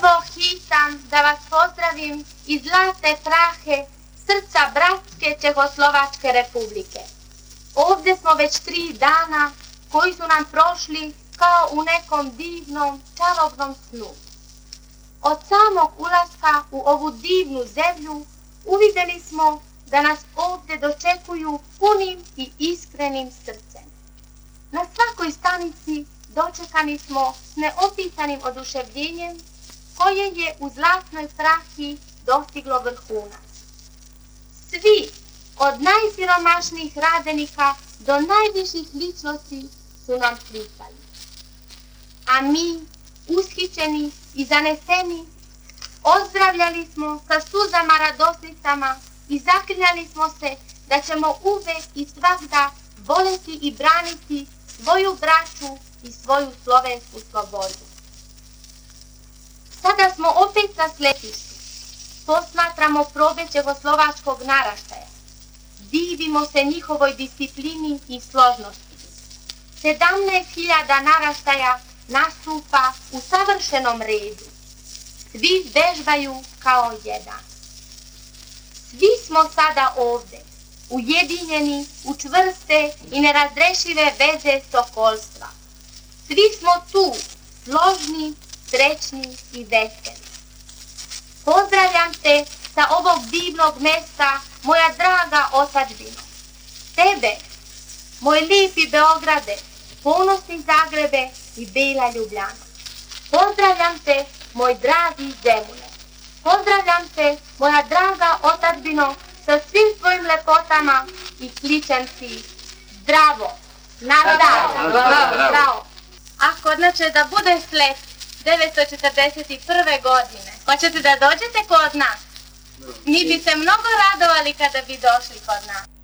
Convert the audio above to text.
Evo hitam da vas pozdravim iz zlate prahe srca bratske Čehoslovačke republike. Ovdje smo već 3 dana koji su nam prošli kao u nekom divnom, čarobnom snu. Od samog ulaska u ovu divnu zemlju uvidjeli smo da nas ovdje dočekuju punim i iskrenim srcem. Na svakoj stanici dočekani smo s neopisanim oduševljenjem koje je u zlatnoj prahi dostiglo vrhunac. Svi, od najsiromašnijih radenika do najviših ličnosti, su nam pristali. A mi, ushićeni i zaneseni, ozdravljali smo sa suzama radosnicama i zaklinjali smo se da ćemo uvek i svagda voleti i braniti svoju braću i svoju slovensku slobodu. Sada smo opet na sletištu. Posmatramo probe čehoslovačkog naraštaja. Divimo se njihovoj disciplini i složnosti. 17.000 naraštaja nastupa u savršenom redu. Svi vežbaju kao jedan. Svi smo sada ovdje, ujedinjeni u čvrste i nerazrešive veze sokolstva. Svi smo tu, složni, srećni i veseli. Pozdravljam te sa ovog divnog mjesta, moja draga otadžbino. Tebe, moj lijepi Beograde, ponosni Zagrebe i bela Ljubljana. Pozdravljam te, moj dragi Zemune. Pozdravljam te, moja draga otadžbino, sa svim svojim lepotama i kličem ti zdravo, na zdravo. Ako znači da bude slet 941. godine, hoćete da dođete kod nas? Mi bi se mnogo radovali kada bi došli kod nas.